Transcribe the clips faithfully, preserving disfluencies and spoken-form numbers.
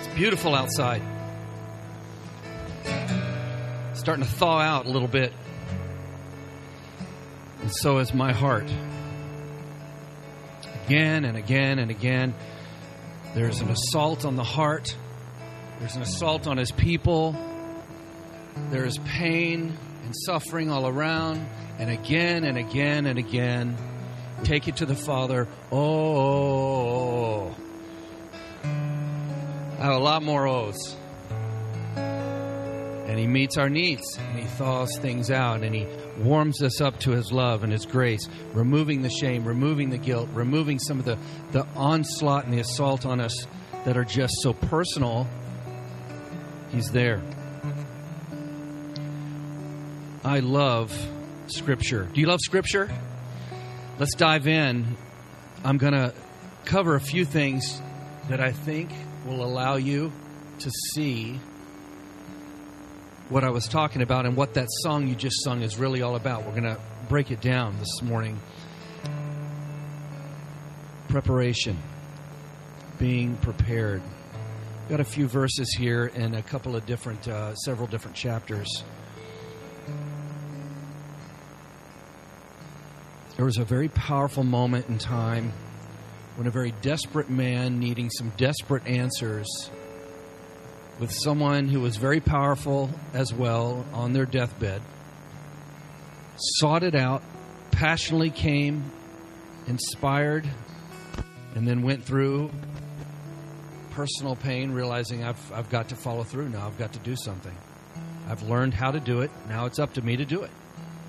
Beautiful outside. Starting to thaw out a little bit. And so is my heart. Again and again and again, there's an assault on the heart. There's an assault on His people. There is pain and suffering all around. And again and again and again, take it to the Father. Oh, I have a lot more O's. And He meets our needs, and He thaws things out, and He warms us up to His love and His grace, removing the shame, removing the guilt, removing some of the, the onslaught and the assault on us that are just so personal. He's there. I love Scripture. Do you love Scripture? Let's dive in. I'm going to cover a few things that I think will allow you to see what I was talking about and what that song you just sung is really all about. We're going to break it down this morning. Preparation. Being prepared. We've got a few verses here in a couple of different, uh, several different chapters. There was a very powerful moment in time when a very desperate man needing some desperate answers with someone who was very powerful as well on their deathbed, sought it out, passionately came, inspired, and then went through personal pain, realizing I've, I've got to follow through now. I've got to do something. I've learned how to do it. Now it's up to me to do it.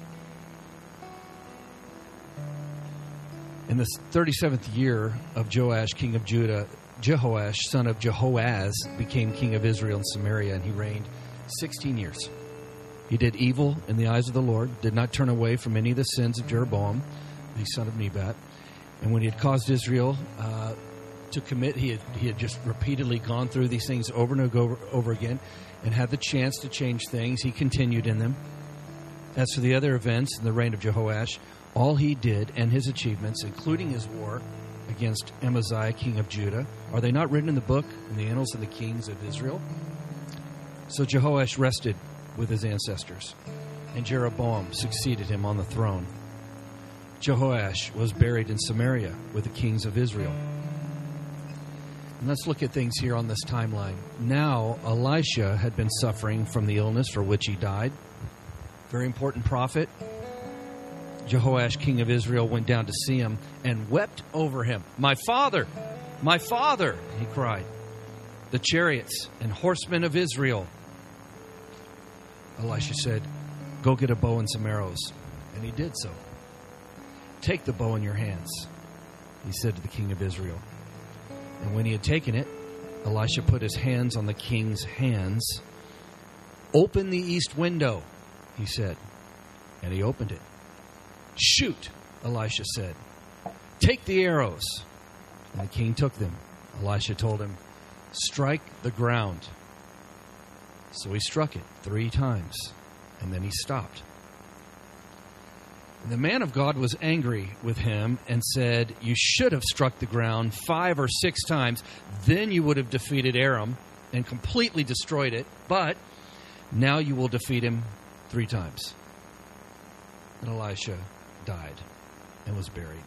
In the thirty-seventh year of Joash, king of Judah, Jehoash, son of Jehoaz, became king of Israel and Samaria, and he reigned sixteen years. He did evil in the eyes of the Lord, did not turn away from any of the sins of Jeroboam, the son of Nebat. And when he had caused Israel uh, to commit, he had, he had just repeatedly gone through these things over and over, over again and had the chance to change things. He continued in them. As for the other events in the reign of Jehoash, all he did and his achievements, including his war against Amaziah, king of Judah, are they not written in the book, in the annals of the kings of Israel? So Jehoash rested with his ancestors, and Jeroboam succeeded him on the throne. Jehoash was buried in Samaria with the kings of Israel. And let's look at things here on this timeline. Now, Elisha had been suffering from the illness for which he died. Very important prophet. Jehoash, king of Israel, went down to see him and wept over him. "My father, my father," he cried, "the chariots and horsemen of Israel." Elisha said, "Go get a bow and some arrows." And he did so. "Take the bow in your hands," he said to the king of Israel. And when he had taken it, Elisha put his hands on the king's hands. "Open the east window," he said. And he opened it. "Shoot," Elisha said. "Take the arrows." And the king took them. Elisha told him, "Strike the ground." So he struck it three times, and then he stopped. And the man of God was angry with him and said, "You should have struck the ground five or six times. Then you would have defeated Aram and completely destroyed it. But now you will defeat him three times." And Elisha died and was buried.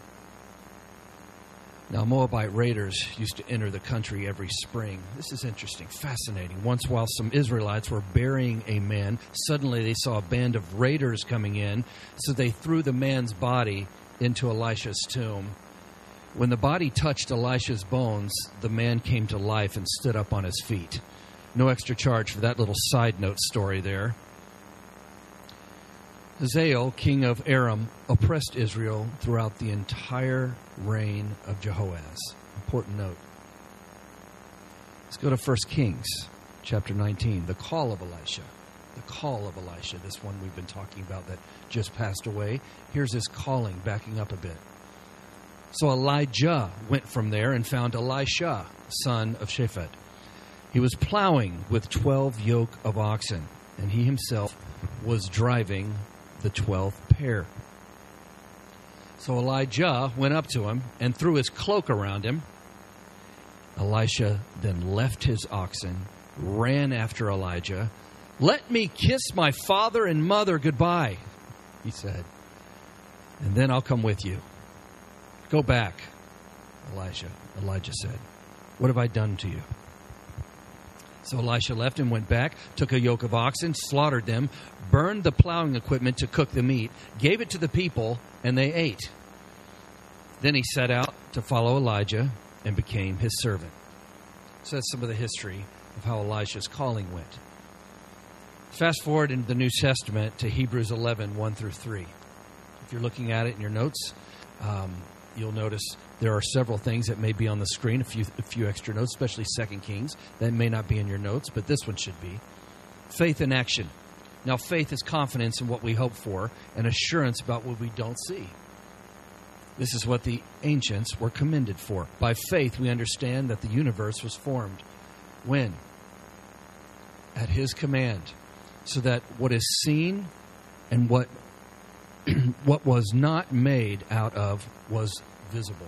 Now, Moabite raiders used to enter the country every spring. This is interesting, fascinating. Once, while some Israelites were burying a man, suddenly they saw a band of raiders coming in, so they threw the man's body into Elisha's tomb. When the body touched Elisha's bones, the man came to life and stood up on his feet. No extra charge for that little side note story there. Hazael, king of Aram, oppressed Israel throughout the entire reign of Jehoaz. Important note. Let's go to First Kings, chapter nineteen, the call of Elisha. The call of Elisha, this one we've been talking about that just passed away. Here's his calling, backing up a bit. So Elijah went from there and found Elisha, son of Shaphat. He was plowing with twelve yoke of oxen, and he himself was driving the twelfth pair. So Elijah went up to him and threw his cloak around him Elisha then left his oxen, ran after Elijah. "Let me kiss my father and mother goodbye," he said, "and then I'll come with you." "Go back," Elijah, Elijah said. "What have I done to you?" So Elisha left and went back, took a yoke of oxen, slaughtered them, burned the plowing equipment to cook the meat, gave it to the people, and they ate. Then he set out to follow Elijah and became his servant. So that's some of the history of how Elisha's calling went. Fast forward into the New Testament to Hebrews eleven, one through three. If you're looking at it in your notes, um, you'll notice there are several things that may be on the screen, a few, a few extra notes, especially Second Kings. That may not be in your notes, but this one should be. Faith in action. Now, faith is confidence in what we hope for and assurance about what we don't see. This is what the ancients were commended for. By faith, we understand that the universe was formed. When? At his command. So that what is seen and what what was not made out of was visible.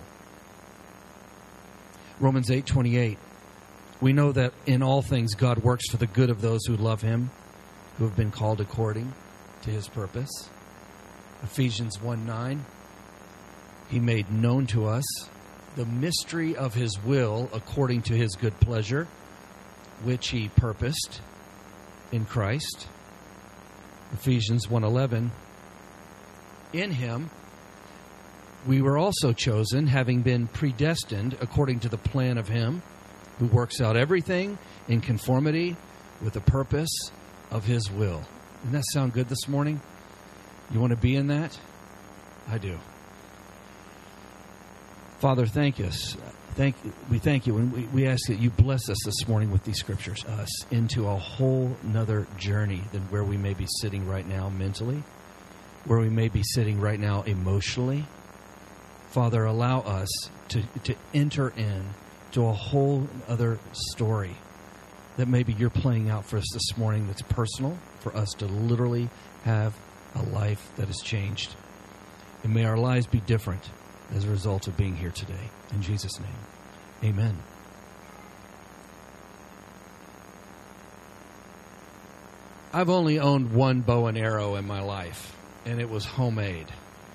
Romans eight twenty-eight. We know that in all things God works for the good of those who love him, who have been called according to his purpose. Ephesians one nine. He made known to us the mystery of his will according to his good pleasure, which he purposed in Christ. Ephesians one eleven. In him we were also chosen, having been predestined according to the plan of him who works out everything in conformity with the purpose of his will. Doesn't that sound good this morning? You want to be in that? I do. Father, thank us. Thank we thank you, and we, we ask that you bless us this morning with these scriptures, us into a whole nother journey than where we may be sitting right now mentally, where we may be sitting right now emotionally. Father, allow us to, to enter in to a whole other story that maybe you're playing out for us this morning that's personal, for us to literally have a life that is changed. And may our lives be different as a result of being here today. In Jesus' name, amen. I've only owned one bow and arrow in my life, and it was homemade.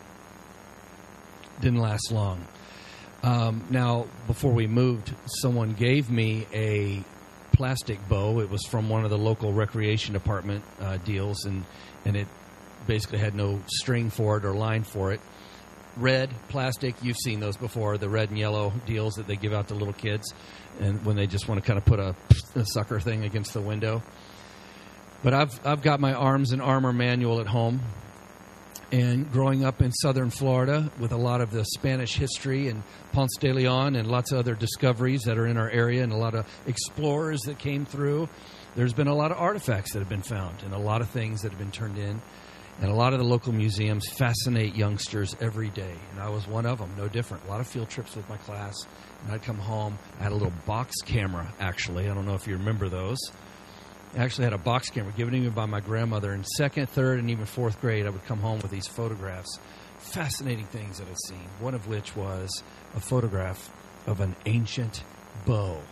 Didn't last long. Um, now, before we moved, someone gave me a plastic bow. It was from one of the local recreation department uh, deals, and, and it basically had no string for it or line for it. Red, plastic, you've seen those before, the red and yellow deals that they give out to little kids and when they just want to kind of put a, a sucker thing against the window. But I've I've got my Arms and Armor manual at home. And growing up in southern Florida with a lot of the Spanish history and Ponce de Leon and lots of other discoveries that are in our area and a lot of explorers that came through, there's been a lot of artifacts that have been found and a lot of things that have been turned in. And a lot of the local museums fascinate youngsters every day. And I was one of them, no different. A lot of field trips with my class. And I'd come home. I had a little box camera, actually. I don't know if you remember those. I actually had a box camera given to me by my grandmother. In second, third, and even fourth grade, I would come home with these photographs. Fascinating things that I'd seen. One of which was a photograph of an ancient bow.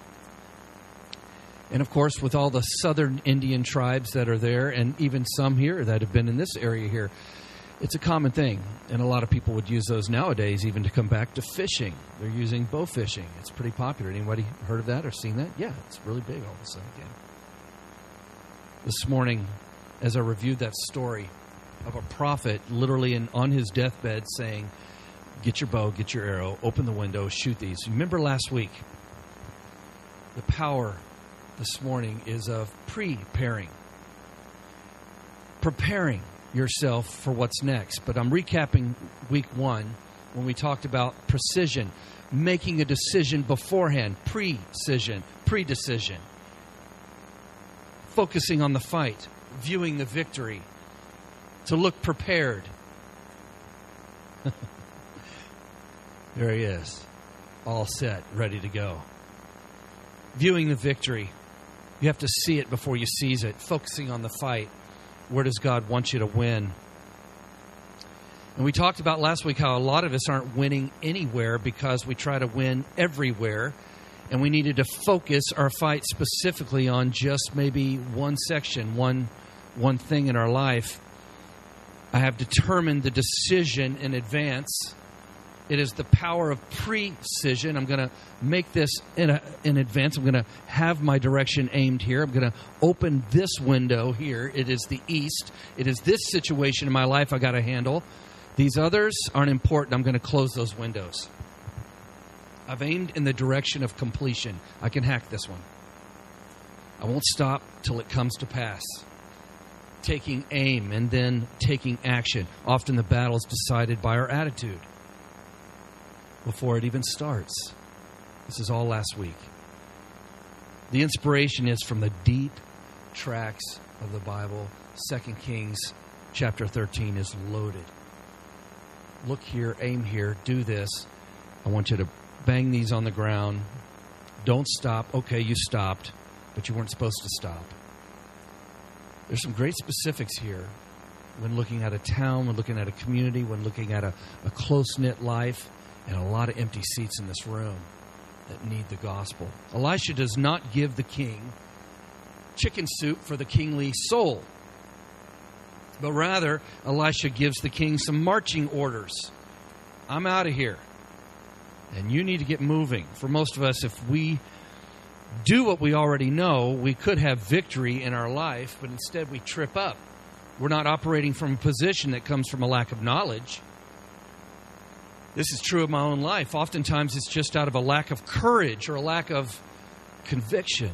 And, of course, with all the southern Indian tribes that are there, and even some here that have been in this area here, it's a common thing. And a lot of people would use those nowadays even to come back to fishing. They're using bow fishing. It's pretty popular. Anybody heard of that or seen that? Yeah, it's really big all of a sudden again. This morning, as I reviewed that story of a prophet literally in, on his deathbed saying, get your bow, get your arrow, open the window, shoot these. Remember last week, the power this morning is of preparing, preparing yourself for what's next. But I'm recapping week one when we talked about precision, making a decision beforehand, precision, pre-decision, focusing on the fight, viewing the victory, to look prepared. There he is, all set, ready to go. Viewing the victory. You have to see it before you seize it. Focusing on the fight. Where does God want you to win? And we talked about last week how a lot of us aren't winning anywhere because we try to win everywhere. and we needed to focus our fight specifically on just maybe one section, one one thing in our life, I have determined the decision in advance. It is the power of precision. I'm going to make this in, a, in advance. I'm going to have my direction aimed here. I'm going to open this window here. It is the east. It is this situation in my life I got to handle. These others aren't important. I'm going to close those windows. I've aimed in the direction of completion. I can hack this one. I won't stop till it comes to pass. Taking aim and then taking action. Often the battle is decided by our attitude before it even starts. This is all last week. The inspiration is from the deep tracks of the Bible. Second Kings chapter thirteen is loaded. Look here, aim here, do this. I want you to bang these on the ground. Don't stop. Okay, you stopped, but you weren't supposed to stop. There's some great specifics here when looking at a town, when looking at a community, when looking at a, a close-knit life, and a lot of empty seats in this room that need the gospel. Elisha does not give the king chicken soup for the kingly soul, but rather Elisha gives the king some marching orders. I'm out of here, and you need to get moving. For most of us, if we do what we already know, we could have victory in our life, but instead we trip up. We're not operating from a position that comes from a lack of knowledge. This is true of my own life. Oftentimes it's just out of a lack of courage or a lack of conviction.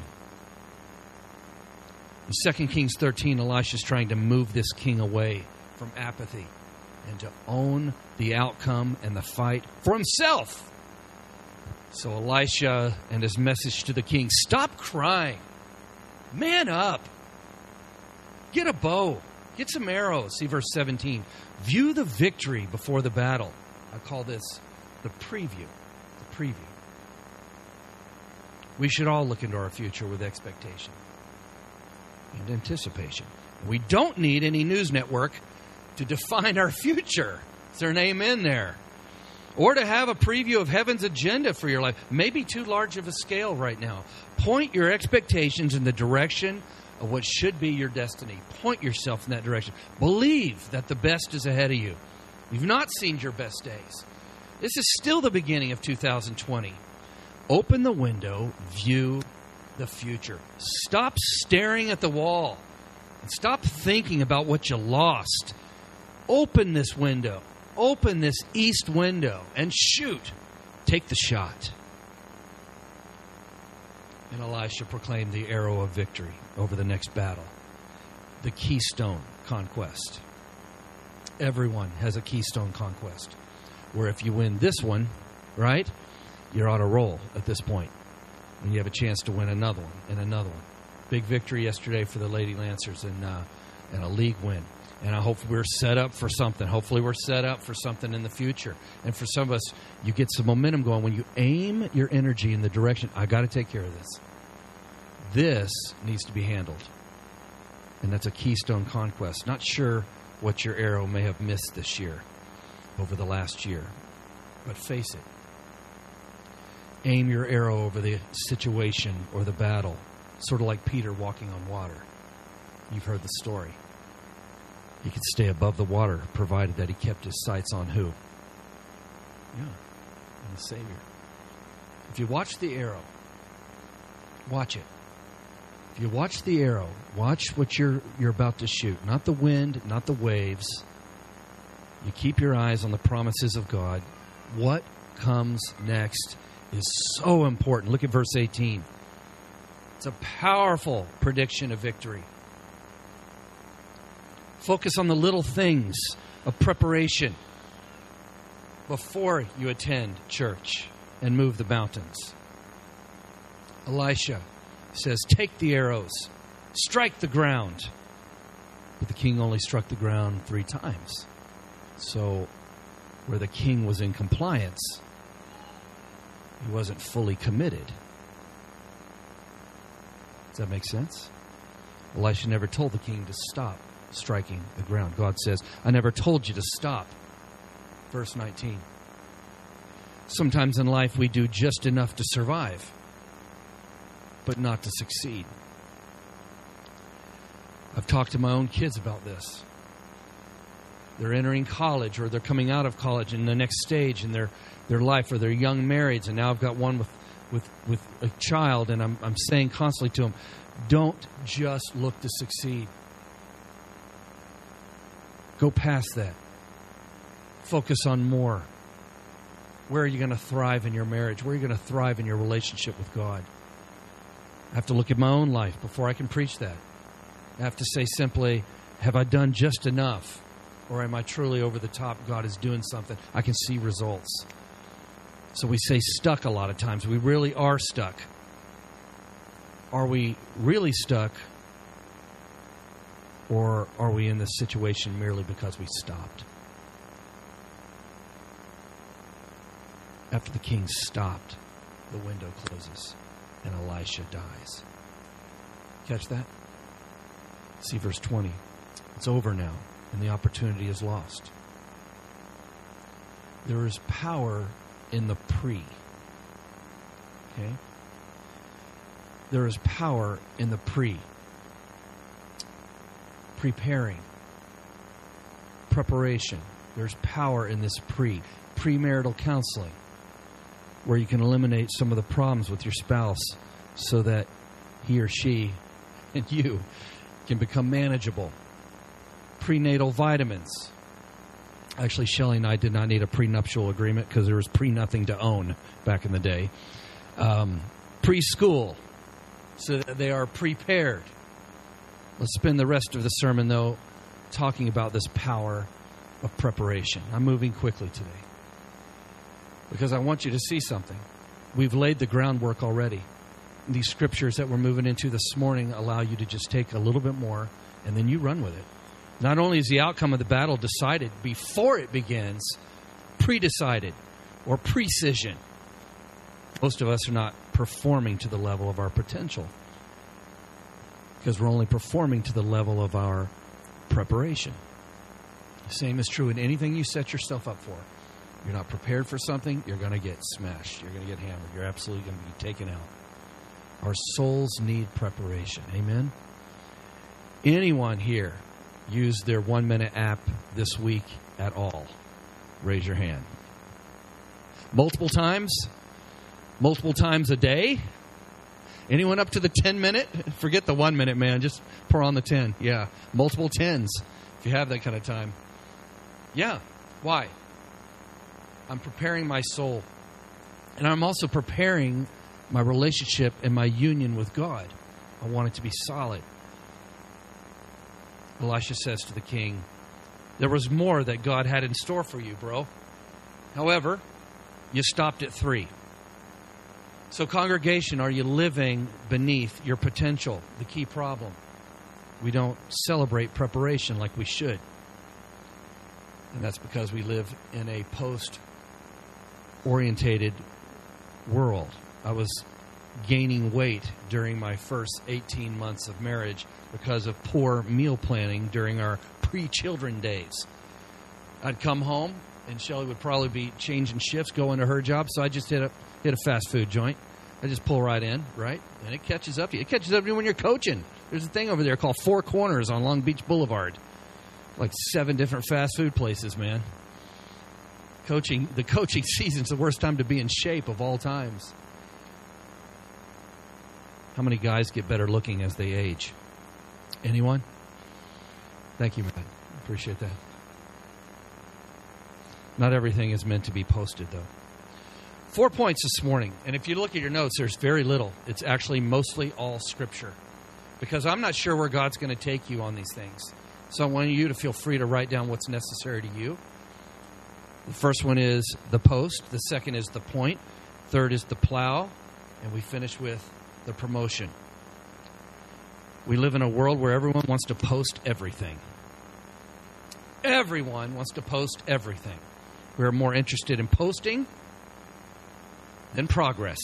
In Second Kings thirteen, Elisha is trying to move this king away from apathy and to own the outcome and the fight for himself. So Elisha and his message to the king: stop crying. Man up. Get a bow. Get some arrows. See verse seventeen. View the victory before the battle. I call this the preview. The preview. We should all look into our future with expectation and anticipation. We don't need any news network to define our future. Is there an amen there? Or to have a preview of heaven's agenda for your life. Maybe too large of a scale right now. Point your expectations in the direction of what should be your destiny. Point yourself in that direction. Believe that the best is ahead of you. You've not seen your best days. This is still the beginning of two thousand twenty. Open the window, view the future. Stop staring at the wall and stop thinking about what you lost. Open this window. Open this east window and shoot. Take the shot. And Elisha proclaimed the arrow of victory over the next battle. The keystone conquest. Everyone has a keystone conquest, where if you win this one, right, you're on a roll at this point, and you have a chance to win another one and another one. Big victory yesterday for the Lady Lancers and uh, and a league win. And I hope we're set up for something. Hopefully we're set up for something in the future. And for some of us, you get some momentum going. When you aim your energy in the direction, I got to take care of this. This needs to be handled. And that's a keystone conquest. Not sure what your arrow may have missed this year, over the last year. But face it. Aim your arrow over the situation or the battle. Sort of like Peter walking on water. You've heard the story. He could stay above the water, provided that he kept his sights on who? Yeah, on the Savior. If you watch the arrow, watch it. If you watch the arrow, watch what you're you're about to shoot. Not the wind, not the waves. You keep your eyes on the promises of God. What comes next is so important. Look at verse eighteen. It's a powerful prediction of victory. Focus on the little things of preparation before you attend church and move the mountains. Elisha says, take the arrows, strike the ground. But the king only struck the ground three times. So where the king was in compliance, he wasn't fully committed. Does that make sense? Elisha never told the king to stop striking the ground. God says, I never told you to stop. Verse nineteen. Sometimes in life we do just enough to survive. but not to succeed. I've talked to my own kids about this. They're entering college, or they're coming out of college in the next stage in their, their life, or they're young marrieds, and now I've got one with, with, with a child, and I'm, I'm saying constantly to them, don't just look to succeed. Go past that. Focus on more. Where are you going to thrive in your marriage? Where are you going to thrive in your relationship with God? I have to look at my own life before I can preach that. I have to say simply, have I done just enough? Or am I truly over the top? God is doing something. I can see results. So we say stuck a lot of times. We really are stuck. Are we really stuck? Or are we in this situation merely because we stopped? After the king stopped, the window closes and Elisha dies. Catch that? See verse twenty. It's over now, and the opportunity is lost. There is power in the pre. Okay? There is power in the pre. Preparing. Preparation. There's power in this pre. Premarital counseling, where you can eliminate some of the problems with your spouse so that he or she and you can become manageable. Prenatal vitamins. Actually, Shelley and I did not need a prenuptial agreement because there was pre-nothing to own back in the day. Um, preschool, so that they are prepared. Let's spend the rest of the sermon, though, talking about this power of preparation. I'm moving quickly today because I want you to see something. We've laid the groundwork already. These scriptures that we're moving into this morning allow you to just take a little bit more, and then you run with it. Not only is the outcome of the battle decided before it begins, pre-decided or precision. Most of us are not performing to the level of our potential because we're only performing to the level of our preparation. The same is true in anything you set yourself up for. You're not prepared for something, you're going to get smashed. You're going to get hammered. You're absolutely going to be taken out. Our souls need preparation. Amen? Anyone here use their one-minute app this week at all? Raise your hand. Multiple times? Multiple times a day? Anyone up to the ten-minute? Forget the one-minute, man. Just pour on the ten. Yeah. Multiple tens, if you have that kind of time. Yeah. Why? I'm preparing my soul. And I'm also preparing my relationship and my union with God. I want it to be solid. Elisha says to the king, there was more that God had in store for you, bro. However, you stopped at three. So, congregation, are you living beneath your potential? The key problem. We don't celebrate preparation like we should. And that's because we live in a post-orientated world. I was gaining weight during my first eighteen months of marriage because of poor meal planning during our pre-children days. I'd come home, and Shelley would probably be changing shifts, going to her job, so I just hit a, hit a fast food joint. I just pull right in, right? And it catches up to you. It catches up to you when you're coaching. There's a thing over there called Four Corners on Long Beach Boulevard. Like seven different fast food places, man. Coaching, the coaching season's the worst time to be in shape of all times. How many guys get better looking as they age? Anyone? Thank you, Matt. Appreciate that. Not everything is meant to be posted, though. Four points this morning. And if you look at your notes, there's very little. It's actually mostly all Scripture. Because I'm not sure where God's going to take you on these things. So I want you to feel free to write down what's necessary to you. The first one is the post. The second is the point. Third is the plow. And we finish with the promotion. We live in a world where everyone wants to post everything. Everyone wants to post everything. We're more interested in posting than progress.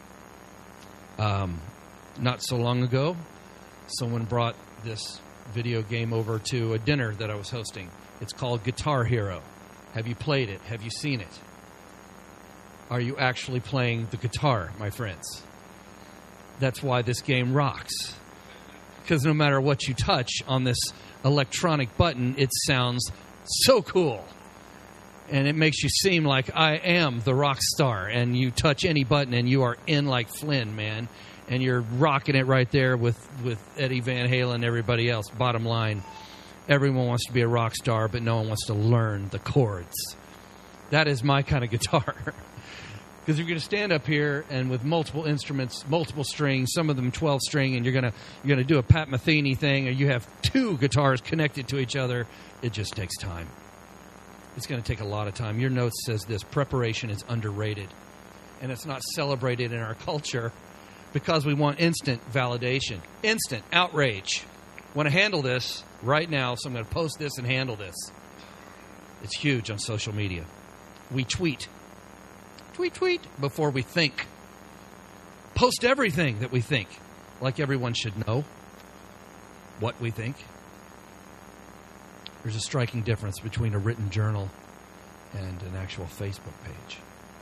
Um, not so long ago, someone brought this video game over to a dinner that I was hosting. It's called Guitar Hero. Have you played it? Have you seen it? Are you actually playing the guitar, my friends? That's why this game rocks. Because no matter what you touch on this electronic button, it sounds so cool. And it makes you seem like I am the rock star. And you touch any button and you are in like Flynn, man. And you're rocking it right there with, with Eddie Van Halen and everybody else. Bottom line, everyone wants to be a rock star, but no one wants to learn the chords. That is my kind of guitar. Because you're going to stand up here and with multiple instruments, multiple strings, some of them twelve string, and you're going to you're going to do a Pat Metheny thing, or you have two guitars connected to each other. It just takes time. It's going to take a lot of time. Your note says this: preparation is underrated, and it's not celebrated in our culture because we want instant validation, instant outrage. Want to handle this right now, so I'm going to post this and handle this. It's huge on social media. We tweet. Tweet, tweet, before we think. Post everything that we think, like everyone should know what we think. There's a striking difference between a written journal and an actual Facebook page.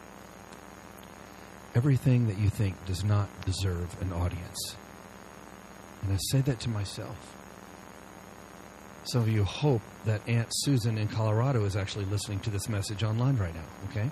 Everything that you think does not deserve an audience. And I say that to myself. Some of you hope that Aunt Susan in Colorado is actually listening to this message online right now, okay?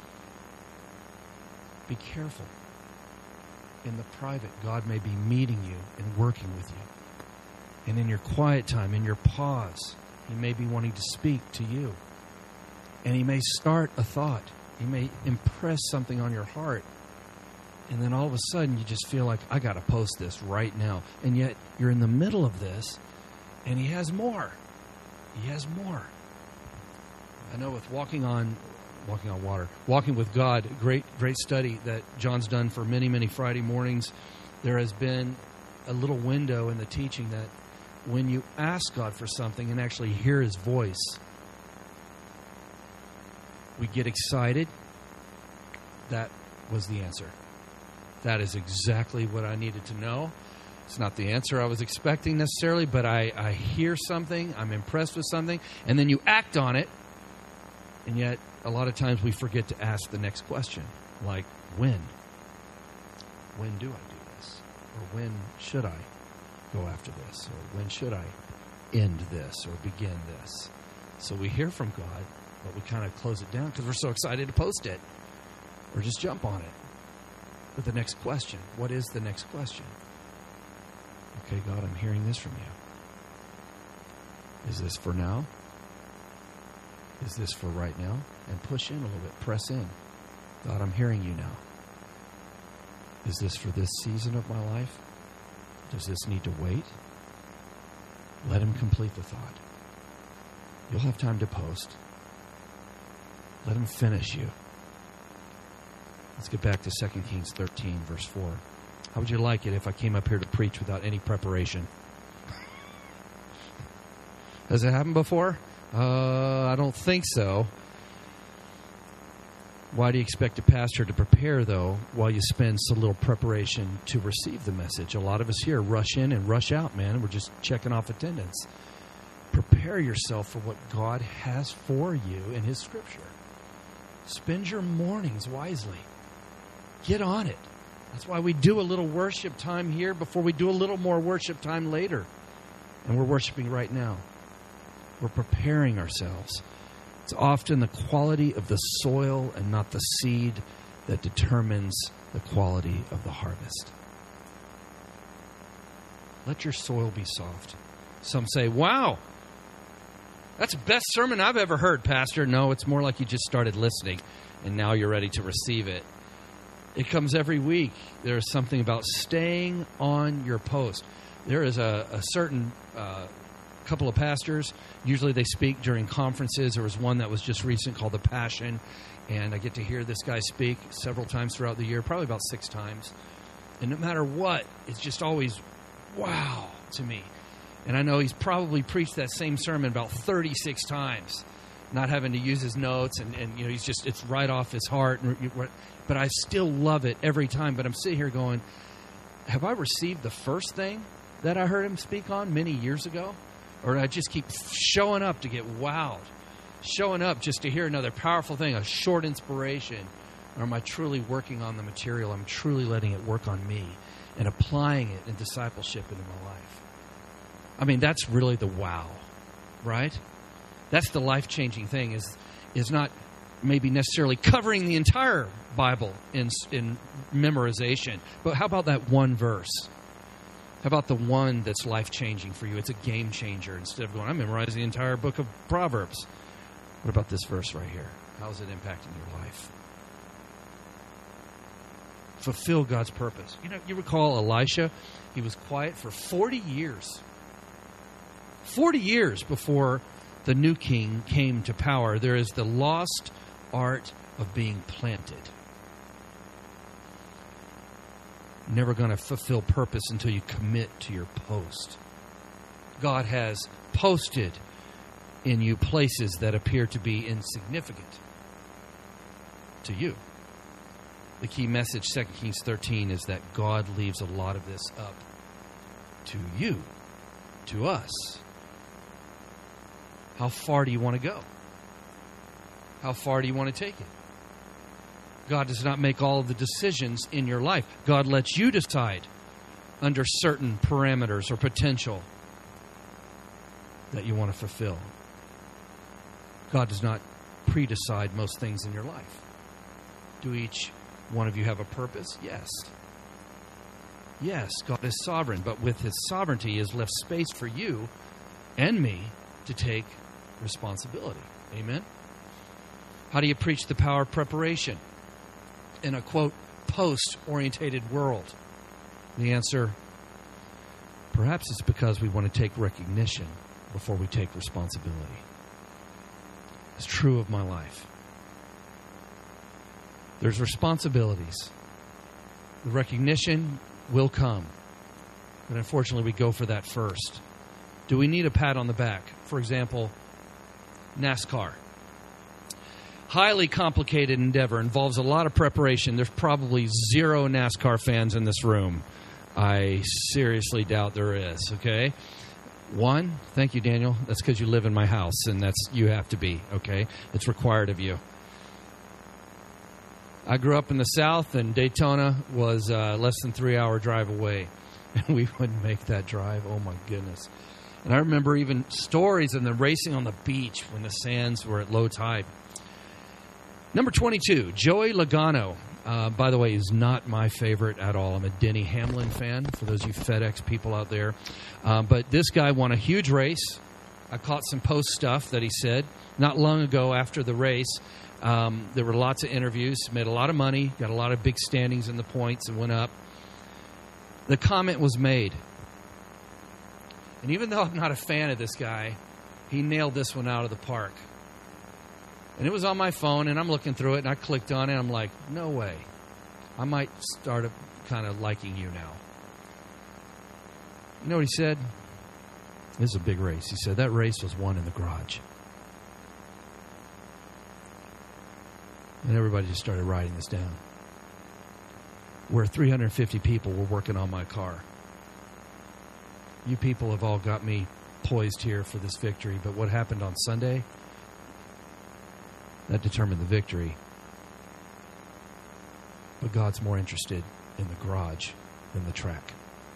Be careful. In the private, God may be meeting you and working with you. And in your quiet time, in your pause, He may be wanting to speak to you. And He may start a thought. He may impress something on your heart. And then all of a sudden, you just feel like, I got to post this right now. And yet, you're in the middle of this, and He has more. He has more. I know with walking on... Walking on water. Walking with God, great great study that John's done for many, many Friday mornings. There has been a little window in the teaching that when you ask God for something and actually hear His voice, we get excited. That was the answer. That is exactly what I needed to know. It's not the answer I was expecting necessarily, but I, I hear something, I'm impressed with something, and then you act on it, and yet a lot of times we forget to ask the next question, like, when? When do I do this? Or when should I go after this? Or when should I end this or begin this? So we hear from God, but we kind of close it down because we're so excited to post it or just jump on it. But the next question, what is the next question? Okay, God, I'm hearing this from you. Is this for now? Is this for right now? And push in a little bit. Press in. God, I'm hearing you now. Is this for this season of my life? Does this need to wait? Let Him complete the thought. You'll have time to post. Let Him finish you. Let's get back to Second Kings thirteen, verse four. How would you like it if I came up here to preach without any preparation? Has it happened before? Uh, I don't think so. Why do you expect a pastor to prepare, though, while you spend so little preparation to receive the message? A lot of us here rush in and rush out, man. We're just checking off attendance. Prepare yourself for what God has for you in His Scripture. Spend your mornings wisely. Get on it. That's why we do a little worship time here before we do a little more worship time later. And we're worshiping right now. We're preparing ourselves. It's often the quality of the soil and not the seed that determines the quality of the harvest. Let your soil be soft. Some say, wow, that's the best sermon I've ever heard, Pastor. No, it's more like you just started listening and now you're ready to receive it. It comes every week. There's something about staying on your post. There is a, a certain... Uh, couple of pastors. Usually they speak during conferences. There was one that was just recent called The Passion, and I get to hear this guy speak several times throughout the year, probably about six times. And no matter what, it's just always wow to me. And I know he's probably preached that same sermon about thirty-six times, not having to use his notes, and, and you know, he's just, it's right off his heart. But I still love it every time. But I'm sitting here going, have I received the first thing that I heard him speak on many years ago? Or I just keep showing up to get wowed, showing up just to hear another powerful thing, a short inspiration? Or am I truly working on the material? I'm truly letting it work on me. and applying it in discipleship into my life. I mean, that's really the wow, right? That's the life-changing thing, is is not maybe necessarily covering the entire Bible in in memorization, but how about that one verse? How about the one that's life-changing for you? It's a game changer. Instead of going, I memorized the entire book of Proverbs. What about this verse right here? How is it impacting your life? Fulfill God's purpose. You know, you recall Elisha? He was quiet for forty years. forty years before the new king came to power. There is the lost art of being planted. Never going to fulfill purpose until you commit to your post. God has posted in you places that appear to be insignificant to you. The key message, Second Kings thirteen, is that God leaves a lot of this up to you, to us. How far do you want to go? How far do you want to take it? God does not make all of the decisions in your life. God lets you decide under certain parameters or potential that you want to fulfill. God does not pre-decide most things in your life. Do each one of you have a purpose? Yes. Yes, God is sovereign, but with His sovereignty, He has left space for you and me to take responsibility. Amen? How do you preach the power of preparation in a, quote, post-orientated world? The answer, perhaps it's because we want to take recognition before we take responsibility. It's true of my life. There's responsibilities. The recognition will come. But unfortunately, we go for that first. Do we need a pat on the back? For example, NASCAR. Highly complicated endeavor, involves a lot of preparation. There's probably zero NASCAR fans in this room. I seriously doubt there is, okay? One, thank you, Daniel. That's because you live in my house, and that's you have to be, okay? It's required of you. I grew up in the South, and Daytona was a less than three-hour drive away. And we wouldn't make that drive. Oh, my goodness. And I remember even stories of them racing on the beach when the sands were at low tide. Number twenty-two, Joey Logano. Uh, by the way, is not my favorite at all. I'm a Denny Hamlin fan, for those of you FedEx people out there. Uh, but this guy won a huge race. I caught some post stuff that he said not long ago after the race. Um, there were lots of interviews, made a lot of money, got a lot of big standings in the points and went up. The comment was made. And even though I'm not a fan of this guy, he nailed this one out of the park. And it was on my phone, and I'm looking through it, and I clicked on it, and I'm like, no way. I might start a, kind of liking you now. You know what he said? This is a big race. He said, that race was won in the garage. And everybody just started writing this down. Where three hundred fifty people were working on my car. You people have all got me poised here for this victory, but what happened on Sunday, that determined the victory. But God's more interested in the garage than the track.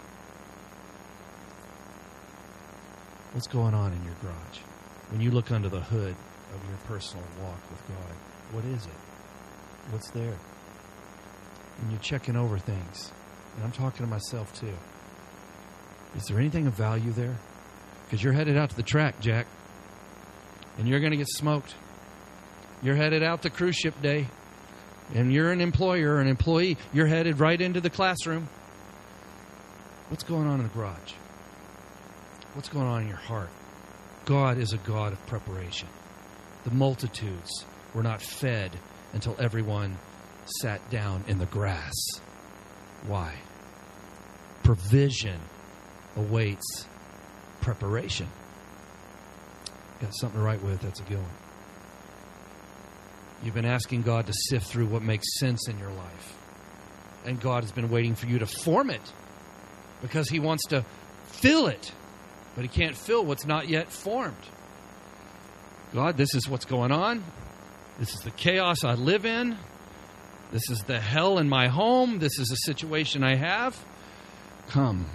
What's going on in your garage? When you look under the hood of your personal walk with God, what is it? What's there? And you're checking over things. And I'm talking to myself too. Is there anything of value there? Because you're headed out to the track, Jack. And you're going to get smoked. You're headed out to cruise ship day. And you're an employer or an employee. You're headed right into the classroom. What's going on in the garage? What's going on in your heart? God is a God of preparation. The multitudes were not fed until everyone sat down in the grass. Why? Provision awaits preparation. Got something to write with, that's a good one. You've been asking God to sift through what makes sense in your life. And God has been waiting for you to form it because He wants to fill it. But He can't fill what's not yet formed. God, this is what's going on. This is the chaos I live in. This is the hell in my home. This is a situation I have. Come.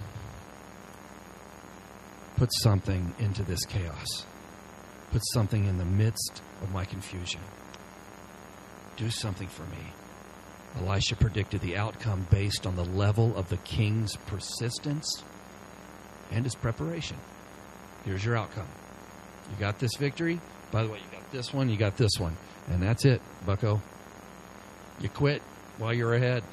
Put something into this chaos. Put something in the midst of my confusion. Do something for me. Elisha predicted the outcome based on the level of the king's persistence and his preparation. Here's your outcome. You got this victory. By the way, you got this one, you got this one. And that's it, bucko. You quit while you're ahead.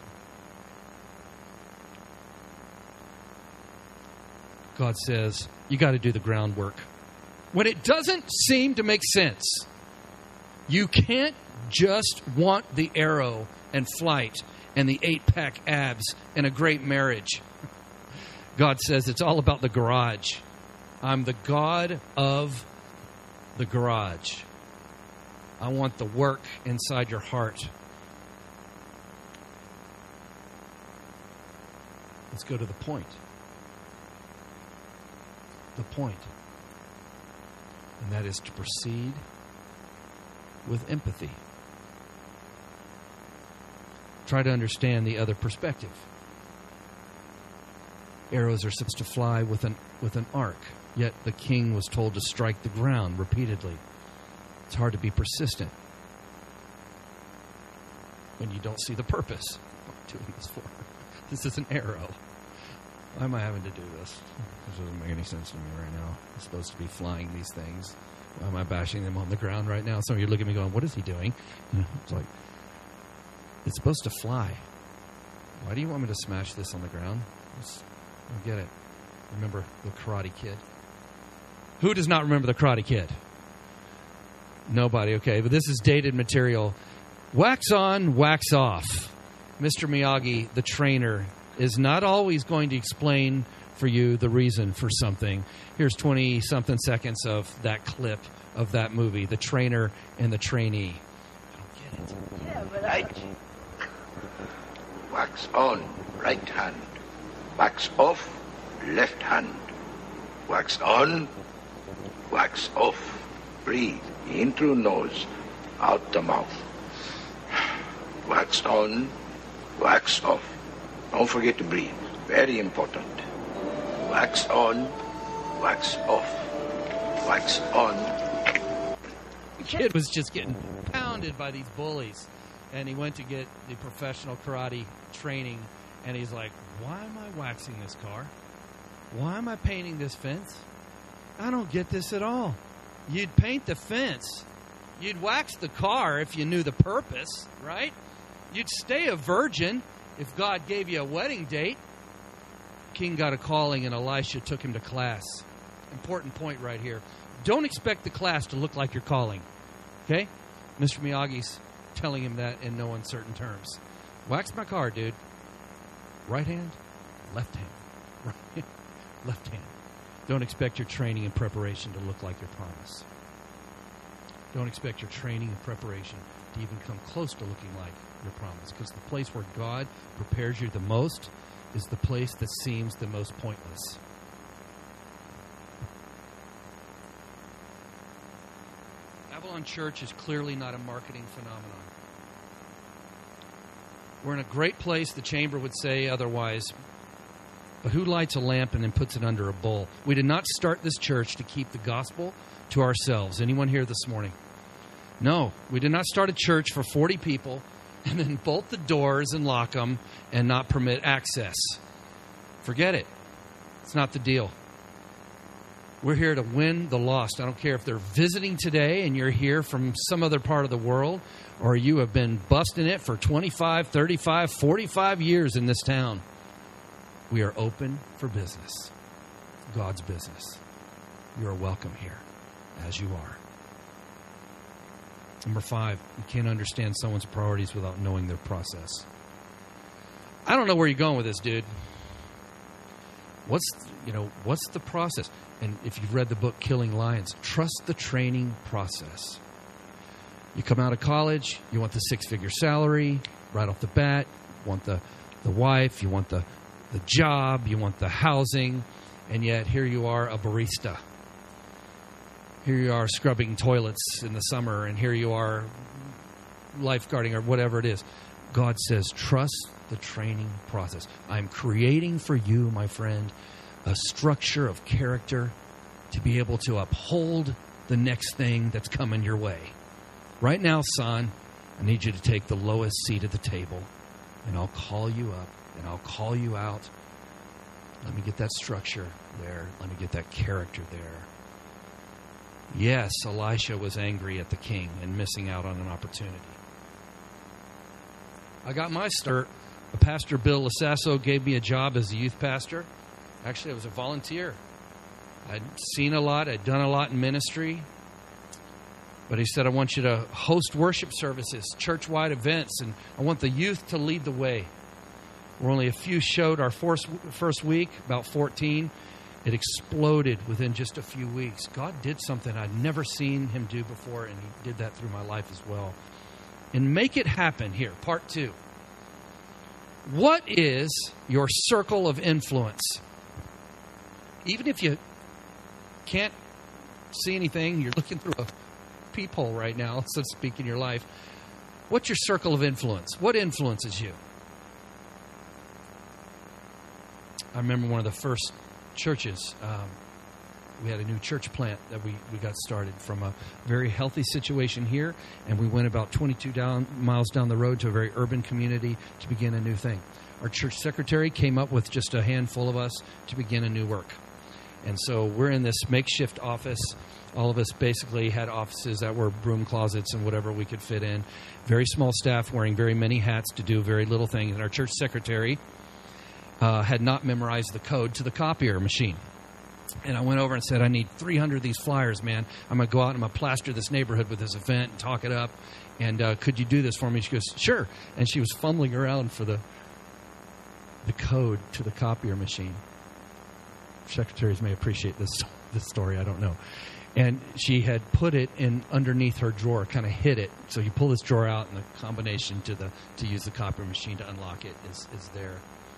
God says, you got to do the groundwork. When it doesn't seem to make sense, you can't just want the arrow and flight and the eight-pack abs and a great marriage. God says it's all about the garage. I'm the God of the garage. I want the work inside your heart. Let's go to the point. The point. And that is to proceed with empathy. Try to understand the other perspective. Arrows are supposed to fly with an with an arc, yet the king was told to strike the ground repeatedly. It's hard to be persistent when you don't see the purpose. What am I doing this for? This is an arrow. Why am I having to do this? This doesn't make any sense to me right now. I'm supposed to be flying these things. Why am I bashing them on the ground right now? Some of you look at me going, what is he doing? You know, it's like, it's supposed to fly. Why do you want me to smash this on the ground? Just, I don't get it. Remember the Karate Kid? Who does not remember the Karate Kid? Nobody, okay. But this is dated material. Wax on, wax off. Mister Miyagi, the trainer, is not always going to explain for you the reason for something. Here's twenty-something seconds of that clip of that movie, The Trainer and the Trainee. I don't get it. Yeah, but right. Wax on, right hand. Wax off, left hand. Wax on, wax off. Breathe in through nose, out the mouth. Wax on, wax off. Don't forget to breathe. Very important. Wax on, wax off. Wax on. The kid was just getting pounded by these bullies. And he went to get the professional karate training. And he's like, why am I waxing this car? Why am I painting this fence? I don't get this at all. You'd paint the fence. You'd wax the car if you knew the purpose, right? You'd stay a virgin if God gave you a wedding date. King got a calling and Elisha took him to class. Important point right here. Don't expect the class to look like your calling. Okay? Mister Miyagi's telling him that in no uncertain terms. Wax my car, dude. Right hand, left hand. Right hand, left hand. Don't expect your training and preparation to look like your promise. Don't expect your training and preparation to even come close to looking like your promise, because the place where God prepares you the most is the place that seems the most pointless. Avalon Church is clearly not a marketing phenomenon. We're in a great place, the chamber would say otherwise, but who lights a lamp and then puts it under a bowl? We did not start this church to keep the gospel to ourselves. Anyone here this morning? No, we did not start a church for forty people and then bolt the doors and lock them and not permit access. Forget it. It's not the deal. We're here to win the lost. I don't care if they're visiting today and you're here from some other part of the world, or you have been busting it for twenty-five, thirty-five, forty-five years in this town. We are open for business. God's business. You are welcome here, as you are. Number five, you can't understand someone's priorities without knowing their process. I don't know where you're going with this, dude. What's, you know, what's the process? And if you've read the book Killing Lions, trust the training process. You come out of college, you want the six-figure salary right off the bat, you want the, the wife, you want the, the job, you want the housing, and yet here you are, a barista. Here you are scrubbing toilets in the summer, and here you are lifeguarding or whatever it is. God says, trust the training process. I'm creating for you, my friend, a structure of character to be able to uphold the next thing that's coming your way. Right now, son, I need you to take the lowest seat at the table, and I'll call you up, and I'll call you out. Let me get that structure there. Let me get that character there. Yes, Elisha was angry at the king and missing out on an opportunity. I got my start. Pastor Bill Lasasso gave me a job as a youth pastor. Actually, I was a volunteer. I'd seen a lot. I'd done a lot in ministry. But he said, I want you to host worship services, church-wide events, and I want the youth to lead the way. Where only a few showed our first week, about fourteen. It exploded within just a few weeks. God did something I'd never seen him do before, and he did that through my life as well. And make it happen here, part two. What is your circle of influence? Even if you can't see anything, you're looking through a peephole right now, so to speak, in your life. What's your circle of influence? What influences you? I remember one of the first churches. Um, we had a new church plant that we, we got started from a very healthy situation here, and we went about twenty-two down, miles down the road to a very urban community to begin a new thing. Our church secretary came up with just a handful of us to begin a new work. And so we're in this makeshift office. All of us basically had offices that were broom closets and whatever we could fit in. Very small staff wearing very many hats to do very little things. And our church secretary uh, had not memorized the code to the copier machine. And I went over and said, I need three hundred of these flyers, man. I'm going to go out and I'm going to plaster this neighborhood with this event and talk it up. And uh, could you do this for me? She goes, sure. And she was fumbling around for the the code to the copier machine. Secretaries may appreciate this this story. I don't know. And she had put it in underneath her drawer, kind of hid it. So you pull this drawer out, and the combination to the to use the copier machine to unlock it is, is there.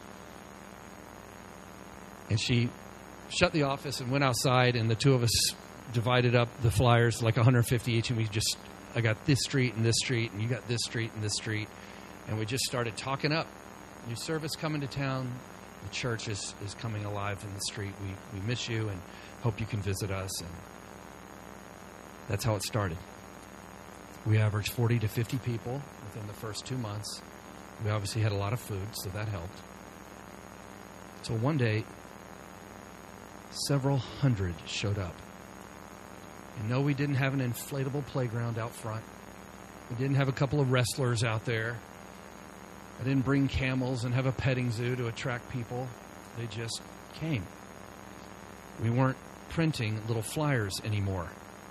And she shut the office and went outside, and the two of us divided up the flyers, like one hundred fifty each, and we just, I got this street and this street, and you got this street and this street, and we just started talking up. New service coming to town. The church is, is coming alive in the street. We we miss you and hope you can visit us. And that's how it started. We averaged forty to fifty people within the first two months. We obviously had a lot of food, so that helped. So one day, several hundred showed up. And no, we didn't have an inflatable playground out front. We didn't have a couple of wrestlers out there. I didn't bring camels and have a petting zoo to attract people. They just came. We weren't printing little flyers anymore.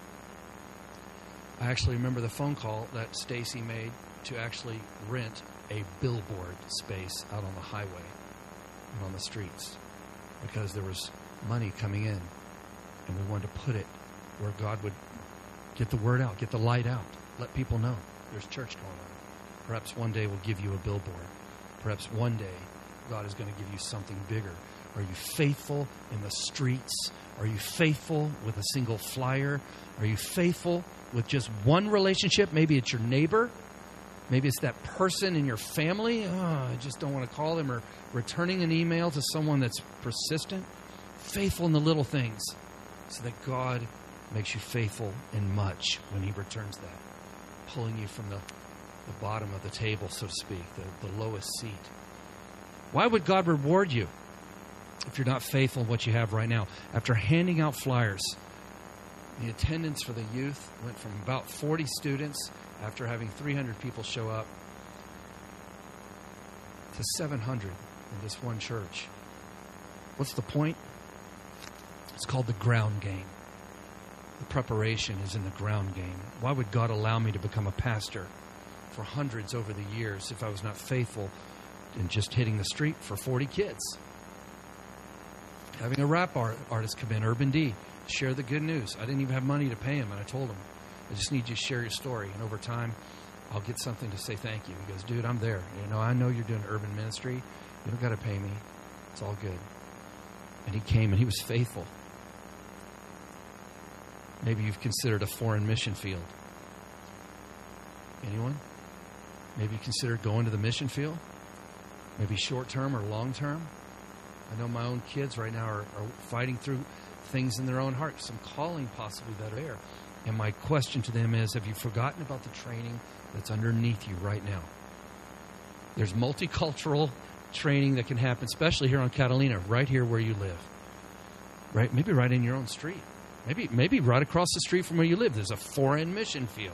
I actually remember the phone call that Stacy made to actually rent a billboard space out on the highway and on the streets because there was money coming in, and we wanted to put it where God would get the word out, get the light out, let people know there's church going on. Perhaps one day we'll give you a billboard. Perhaps one day God is going to give you something bigger. Are you faithful in the streets? Are you faithful with a single flyer? Are you faithful with just one relationship? Maybe it's your neighbor. Maybe it's that person in your family. Oh, I just don't want to call them. Or returning an email to someone that's persistent. Faithful in the little things so that God makes you faithful in much when he returns that. Pulling you from the, the bottom of the table, so to speak, the, the lowest seat. Why would God reward you if you're not faithful in what you have right now? After handing out flyers, the attendance for the youth went from about forty students after having three hundred people show up to seven hundred in this one church. What's the point? It's called the ground game. The preparation is in the ground game. Why would God allow me to become a pastor for hundreds over the years if I was not faithful in just hitting the street for forty kids? Having a rap art, artist come in, Urban D, share the good news. I didn't even have money to pay him, and I told him, I just need you to share your story. And over time, I'll get something to say thank you. He goes, dude, I'm there. You know, I know you're doing urban ministry. You don't got to pay me. It's all good. And he came, and he was faithful. Maybe you've considered a foreign mission field. Anyone? Maybe consider going to the mission field. Maybe short-term or long-term. I know my own kids right now are, are fighting through things in their own heart, some calling possibly that are there. And my question to them is, have you forgotten about the training that's underneath you right now? There's multicultural training that can happen, especially here on Catalina, right here where you live. Right? Maybe right in your own street. Maybe, maybe right across the street from where you live, there's a foreign mission field.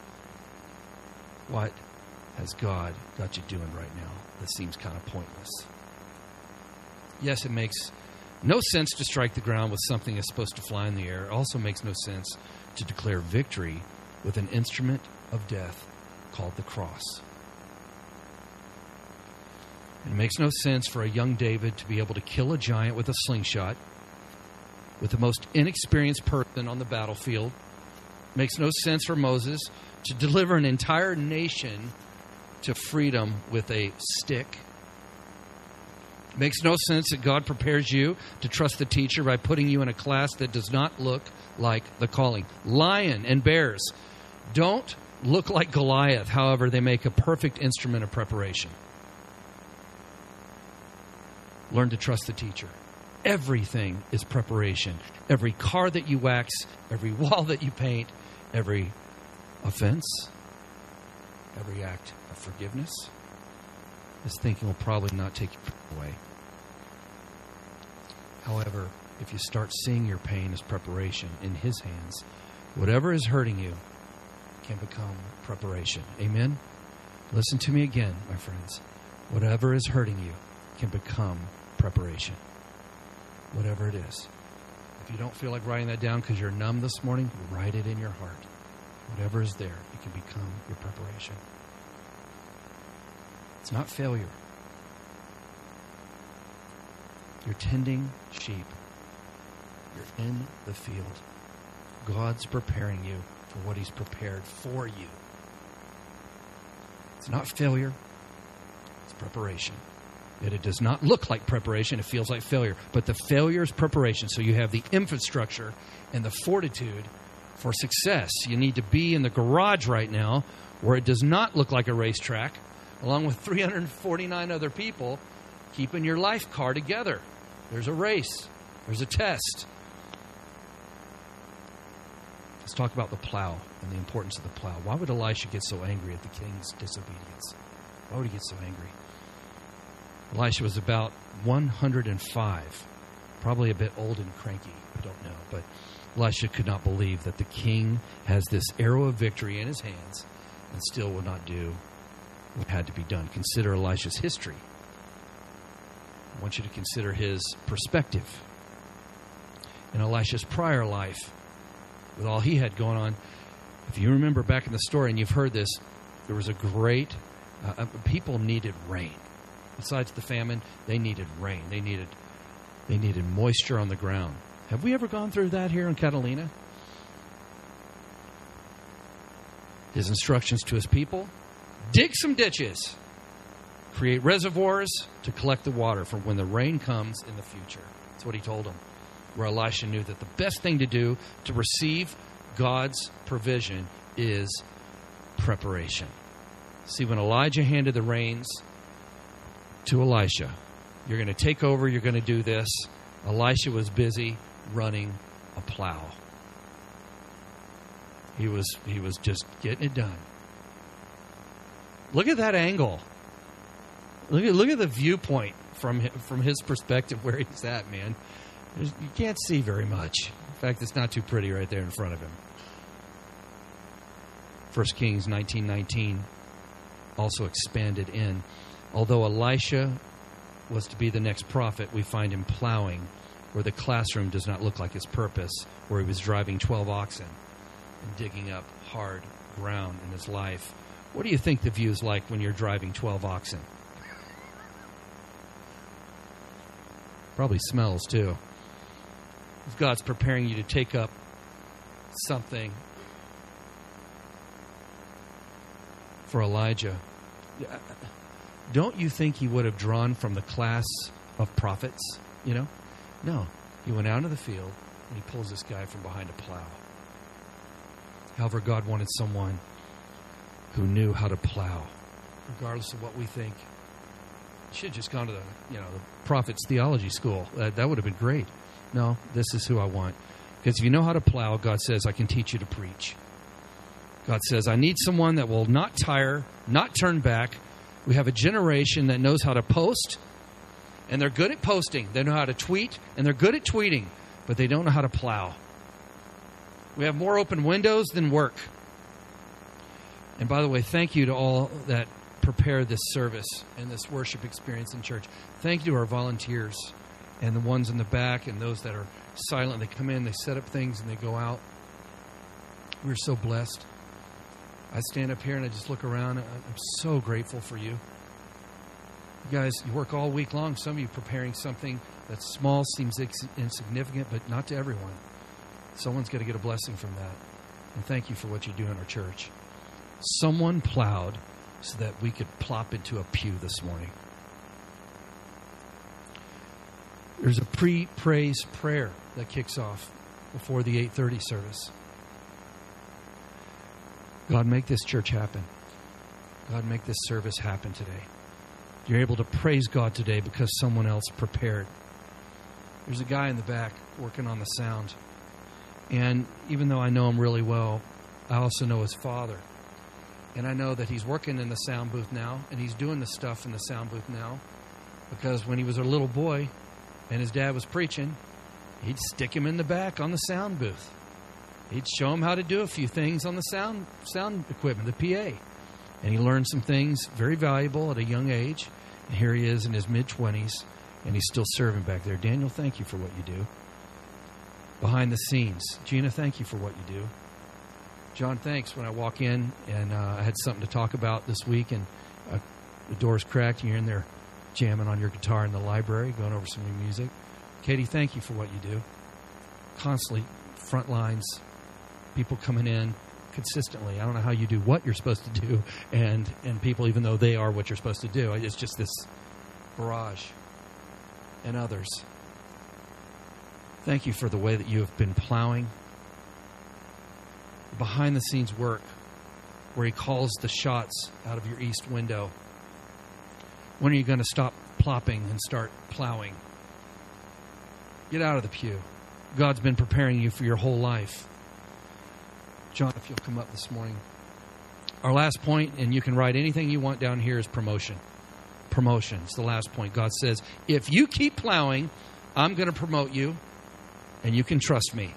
What has God got you doing right now that seems kind of pointless? Yes, it makes no sense to strike the ground with something that's supposed to fly in the air. It also makes no sense to declare victory with an instrument of death called the cross. It makes no sense for a young David to be able to kill a giant with a slingshot, with the most inexperienced person on the battlefield. It makes no sense for Moses to deliver an entire nation to freedom with a stick. It makes no sense that God prepares you to trust the teacher by putting you in a class that does not look like the calling. Lion and bears don't look like Goliath. However, they make a perfect instrument of preparation. Learn to trust the teacher. Everything is preparation. Every car that you wax, every wall that you paint, every offense, every act of forgiveness. This thinking will probably not take you away. However, if you start seeing your pain as preparation in His hands, whatever is hurting you can become preparation. Amen? Listen to me again, my friends. Whatever is hurting you can become preparation. Whatever it is. If you don't feel like writing that down because you're numb this morning, write it in your heart. Whatever is there, it can become your preparation. It's not failure. You're tending sheep. You're in the field. God's preparing you for what He's prepared for you. It's not failure. It's preparation. Yet it does not look like preparation. It feels like failure. But the failure is preparation. So you have the infrastructure and the fortitude for success. You need to be in the garage right now where it does not look like a racetrack, along with three hundred forty-nine other people keeping your life car together. There's a race. There's a test. Let's talk about the plow and the importance of the plow. Why would Elisha get so angry at the king's disobedience? Why would he get so angry? Elisha was about one hundred five, probably a bit old and cranky. I don't know. But Elisha could not believe that the king has this arrow of victory in his hands and still will not do what had to be done. Consider Elisha's history. I want you to consider his perspective. In Elisha's prior life, with all he had going on, if you remember back in the story, and you've heard this, there was a great, uh, people needed rain. Besides the famine, they needed rain. They needed, they needed moisture on the ground. Have we ever gone through that here in Catalina? His instructions to his people: dig some ditches, create reservoirs to collect the water for when the rain comes in the future. That's what he told them. Where Elisha knew that the best thing to do to receive God's provision is preparation. See, when Elijah handed the reins to Elisha, you're going to take over, you're going to do this. Elisha was busy running a plow. He was he was just getting it done. Look at that angle. Look at look at the viewpoint from from his perspective where he's at, man. There's, you can't see very much. In fact, it's not too pretty right there in front of him. First Kings nineteen nineteen also expanded in. Although Elisha was to be the next prophet, we find him plowing where the classroom does not look like his purpose, where he was driving twelve oxen and digging up hard ground in his life. What do you think the view is like when you're driving twelve oxen? Probably smells too. If God's preparing you to take up something for Elijah, don't you think he would have drawn from the class of prophets? You know? No. He went out into the field and he pulls this guy from behind a plow. However, God wanted someone who knew how to plow regardless of what we think. You should have just gone to the, you know, the Prophet's Theology School. Uh, that would have been great. No, this is who I want. Because if you know how to plow, God says, I can teach you to preach. God says, I need someone that will not tire, not turn back. We have a generation that knows how to post, and they're good at posting. They know how to tweet, and they're good at tweeting, but they don't know how to plow. We have more open windows than work. And by the way, thank you to all that prepared this service and this worship experience in church. Thank you to our volunteers and the ones in the back and those that are silent. They come in, they set up things, and they go out. We're so blessed. I stand up here and I just look around. I'm so grateful for you. You guys, you work all week long. Some of you preparing something that's small, seems insignificant, but not to everyone. Someone's got to get a blessing from that. And thank you for what you do in our church. Someone plowed so that we could plop into a pew this morning. There's a pre-praise prayer that kicks off before the eight thirty service. God, make this church happen. God, make this service happen today. You're able to praise God today because someone else prepared. There's a guy in the back working on the sound. And even though I know him really well, I also know his father. And I know that he's working in the sound booth now, and he's doing the stuff in the sound booth now, because when he was a little boy and his dad was preaching, he'd stick him in the back on the sound booth. He'd show him how to do a few things on the sound sound equipment, the P A. And he learned some things very valuable at a young age. And here he is in his mid-twenties, and he's still serving back there. Daniel, thank you for what you do. Behind the scenes. Gina, thank you for what you do. John, thanks. When I walk in and uh, I had something to talk about this week, and uh, the door's cracked, and you're in there jamming on your guitar in the library, going over some new music. Katie, thank you for what you do. Constantly, front lines, people coming in consistently. I don't know how you do what you're supposed to do, and, and people, even though they are what you're supposed to do. It's just this barrage. And others. Thank you for the way that you have been plowing. Behind-the-scenes work where he calls the shots out of your east window. When are you going to stop plopping and start plowing? Get out of the pew. God's been preparing you for your whole life. John, if you'll come up this morning. Our last point, and you can write anything you want down here, is promotion. Promotion. It's the last point. God says, if you keep plowing, I'm going to promote you, and you can trust me.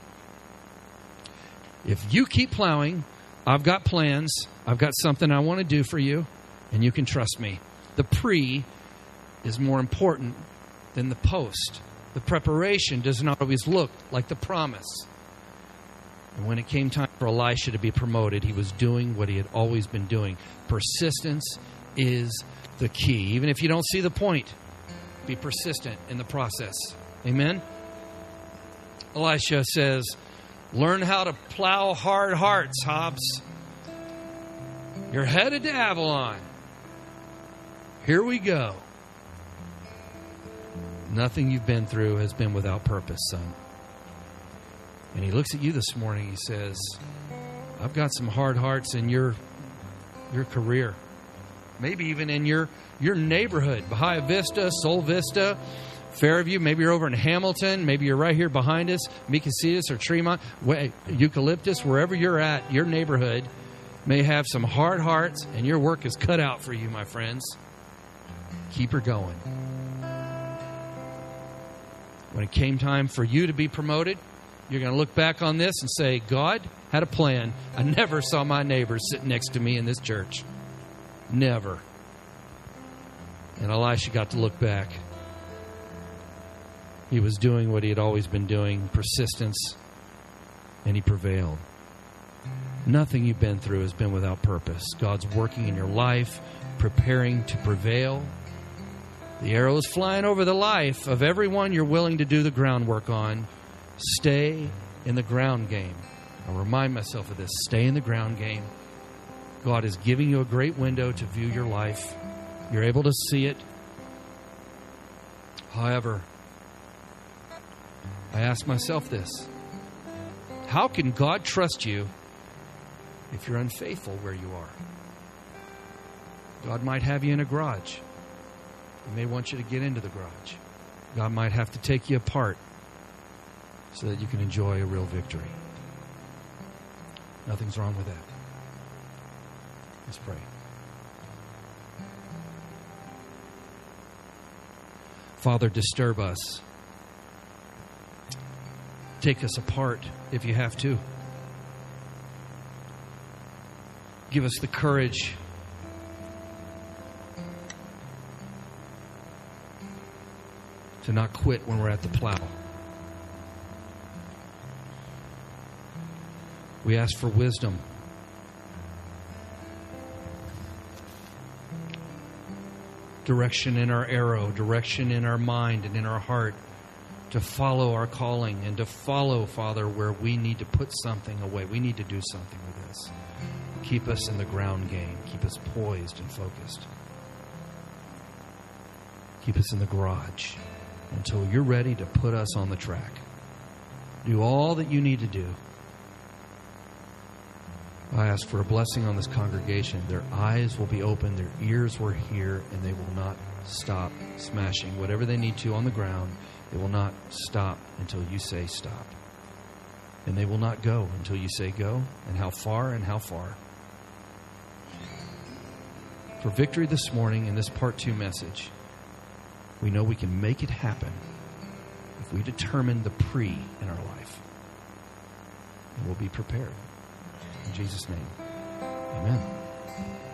If you keep plowing, I've got plans. I've got something I want to do for you, and you can trust me. The pre is more important than the post. The preparation does not always look like the promise. And when it came time for Elisha to be promoted, he was doing what he had always been doing. Persistence is the key. Even if you don't see the point, be persistent in the process. Amen? Elisha says, learn how to plow hard hearts, Hobbs. You're headed to Avalon. Here we go. Nothing you've been through has been without purpose, son. And he looks at you this morning. He says, I've got some hard hearts in your your career. Maybe even in your, your neighborhood. Bahia Vista, Sol Vista, Fairview. Maybe you're over in Hamilton. Maybe you're right here behind us. Micasitas or Tremont. Eucalyptus. Wherever you're at, your neighborhood may have some hard hearts. And your work is cut out for you, my friends. Keep her going. When it came time for you to be promoted, you're going to look back on this and say, God had a plan. I never saw my neighbor sitting next to me in this church. Never. And Elisha got to look back. He was doing what he had always been doing, persistence, and he prevailed. Nothing you've been through has been without purpose. God's working in your life, preparing to prevail. The arrow is flying over the life of everyone you're willing to do the groundwork on. Stay in the ground game. I'll remind myself of this. Stay in the ground game. God is giving you a great window to view your life. You're able to see it. However, I ask myself this. How can God trust you if you're unfaithful where you are? God might have you in a garage. He may want you to get into the garage. God might have to take you apart so that you can enjoy a real victory. Nothing's wrong with that. Let's pray. Father, disturb us. Take us apart if you have to. Give us the courage to not quit when we're at the plow. We ask for wisdom. Direction in our arrow, direction in our mind and in our heart to follow our calling and to follow, Father, where we need to put something away. We need to do something with this. Keep us in the ground game. Keep us poised and focused. Keep us in the garage until you're ready to put us on the track. Do all that you need to do. I ask for a blessing on this congregation. Their eyes will be open, their ears will hear, and they will not stop smashing whatever they need to on the ground. They will not stop until you say stop. And they will not go until you say go, and how far and how far. For victory this morning in this part two message, we know we can make it happen if we determine the pre in our life. And we'll be prepared. In Jesus' name, amen.